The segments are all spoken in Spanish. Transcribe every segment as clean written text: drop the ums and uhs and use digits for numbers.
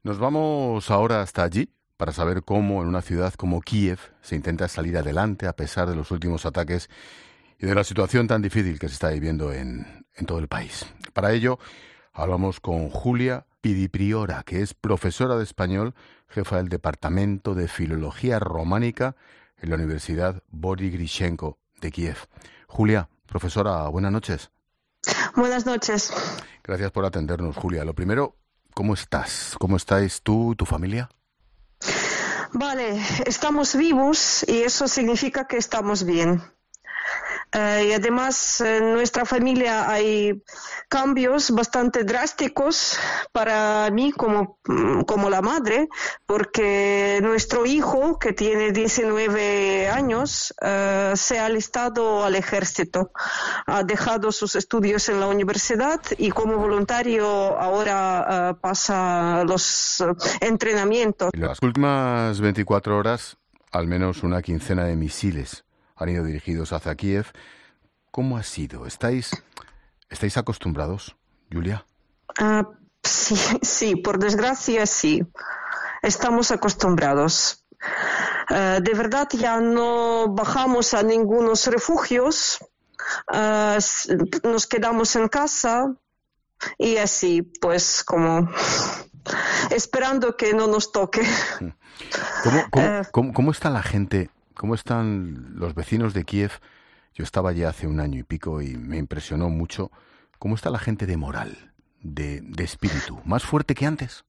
Nos vamos ahora hasta allí para saber cómo en una ciudad como Kiev se intenta salir adelante a pesar de los últimos ataques y de la situación tan difícil que se está viviendo en todo el país. Para ello, hablamos con Julia Pidipriora, que es profesora de español, jefa del Departamento de Filología Románica en la Universidad Boris Grishenko de Kiev. Julia, profesora, buenas noches. Buenas noches. Gracias por atendernos, Julia. Lo primero, ¿cómo estás? ¿Cómo estáis tú y tu familia? Vale, estamos vivos y eso significa que estamos bien. Y además en nuestra familia hay cambios bastante drásticos para mí como la madre, porque nuestro hijo, que tiene 19 años, se ha alistado al ejército. Ha dejado sus estudios en la universidad y como voluntario ahora pasa los entrenamientos. En las últimas 24 horas, al menos una quincena de misiles han ido dirigidos hacia Kiev. ¿Cómo ha sido? ¿Estáis acostumbrados, Julia? Sí, por desgracia sí. Estamos acostumbrados. De verdad ya no bajamos a ningunos refugios. Nos quedamos en casa y así, pues como esperando que no nos toque. ¿Cómo está la gente? ¿Cómo están los vecinos de Kiev? Yo estaba allí hace un año y pico y me impresionó mucho. ¿Cómo está la gente de moral, de espíritu? ¿Más fuerte que antes?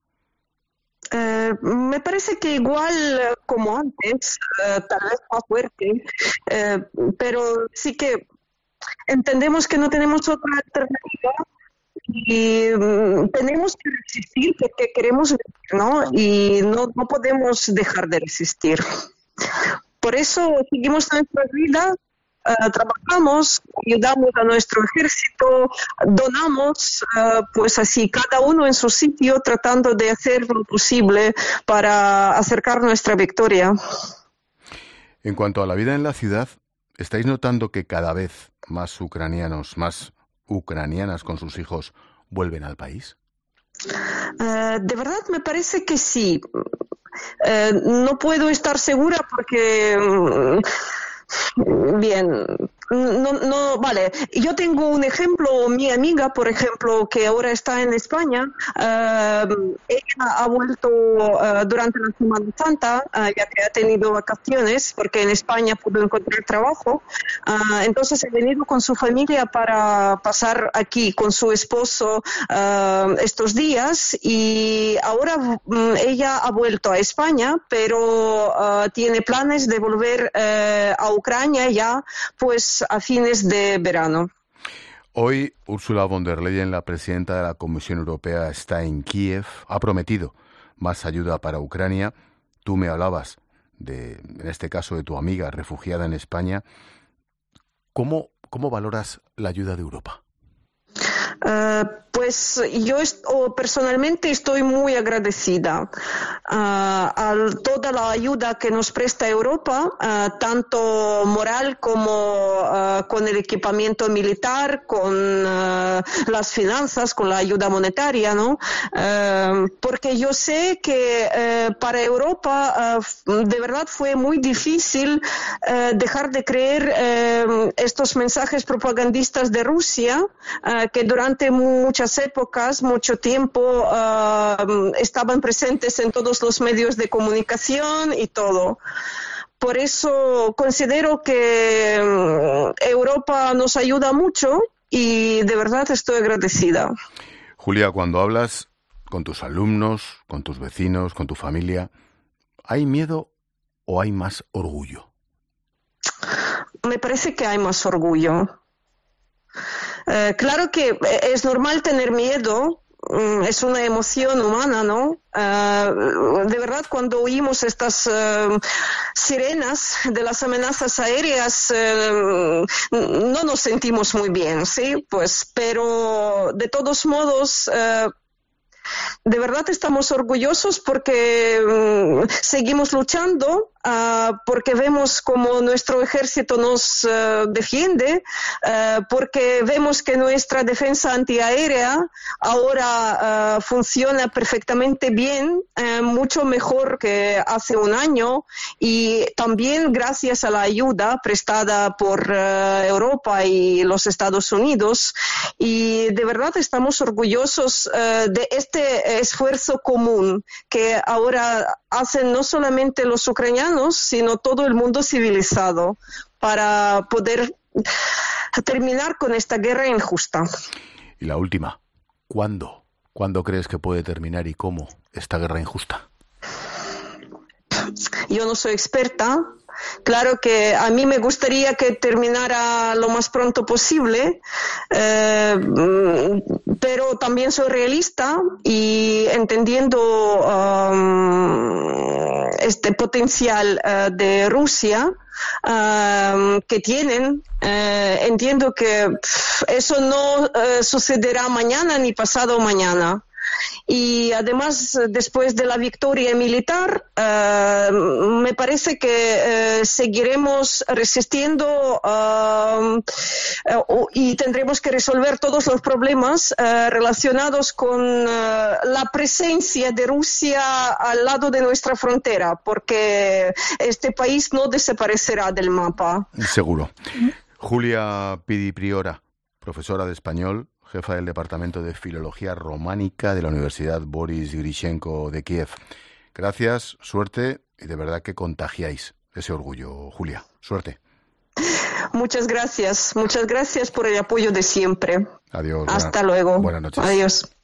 Me parece que igual como antes, tal vez más fuerte, pero sí que entendemos que no tenemos otra alternativa y tenemos que resistir porque queremos vivir, ¿no? Y no podemos dejar de resistir. Por eso seguimos nuestra vida, trabajamos, ayudamos a nuestro ejército, donamos, pues así, cada uno en su sitio, tratando de hacer lo posible para acercar nuestra victoria. En cuanto a la vida en la ciudad, ¿estáis notando que cada vez más ucranianos, más ucranianas con sus hijos vuelven al país? De verdad me parece que sí. No puedo estar segura porque bien, vale. Yo tengo un ejemplo, mi amiga, por ejemplo, que ahora está en España. Ella ha vuelto durante la Semana Santa, ya que ha tenido vacaciones, porque en España pudo encontrar trabajo. Entonces ha venido con su familia para pasar aquí con su esposo estos días y ahora ella ha vuelto a España, pero tiene planes de volver a Ucrania ya pues a fines de verano. Hoy Ursula von der Leyen, la presidenta de la Comisión Europea, está en Kiev. Ha prometido más ayuda para Ucrania. Tú me hablabas en este caso, de tu amiga refugiada en España. ¿Cómo valoras la ayuda de Europa? Pues yo personalmente estoy muy agradecida a toda la ayuda que nos presta Europa, tanto moral como con el equipamiento militar, con las finanzas, con la ayuda monetaria, ¿no? Porque yo sé que para Europa de verdad fue muy difícil dejar de creer estos mensajes propagandistas de Rusia, que durante muchas épocas, mucho tiempo, estaban presentes en todos los medios de comunicación y todo. Por eso considero que Europa nos ayuda mucho y de verdad estoy agradecida. Julia, cuando hablas con tus alumnos, con tus vecinos, con tu familia, ¿hay miedo o hay más orgullo? Me parece que hay más orgullo. Claro que es normal tener miedo, es una emoción humana, ¿no? De verdad, cuando oímos estas sirenas de las amenazas aéreas, no nos sentimos muy bien, ¿sí? Pues, pero de todos modos, de verdad estamos orgullosos porque seguimos luchando porque vemos cómo nuestro ejército nos defiende, porque vemos que nuestra defensa antiaérea ahora funciona perfectamente bien, mucho mejor que hace un año, y también gracias a la ayuda prestada por Europa y los Estados Unidos. Y de verdad estamos orgullosos de este esfuerzo común que ahora hacen no solamente los ucranianos, sino todo el mundo civilizado, para poder terminar con esta guerra injusta. Y la última, ¿cuándo? ¿Cuándo crees que puede terminar y cómo esta guerra injusta? Yo no soy experta. Claro que a mí me gustaría que terminara lo más pronto posible, pero también soy realista y entendiendo este potencial de Rusia que tienen, entiendo que eso no sucederá mañana ni pasado mañana. Y además, después de la victoria militar, me parece que seguiremos resistiendo y tendremos que resolver todos los problemas relacionados con la presencia de Rusia al lado de nuestra frontera, porque este país no desaparecerá del mapa. Seguro. Julia Pidipriora, profesora de español, jefa del Departamento de Filología Románica de la Universidad Boris Grishenko de Kiev. Gracias, suerte, y de verdad que contagiáis ese orgullo, Julia. Suerte. Muchas gracias por el apoyo de siempre. Adiós. Hasta luego. Buenas noches. Adiós.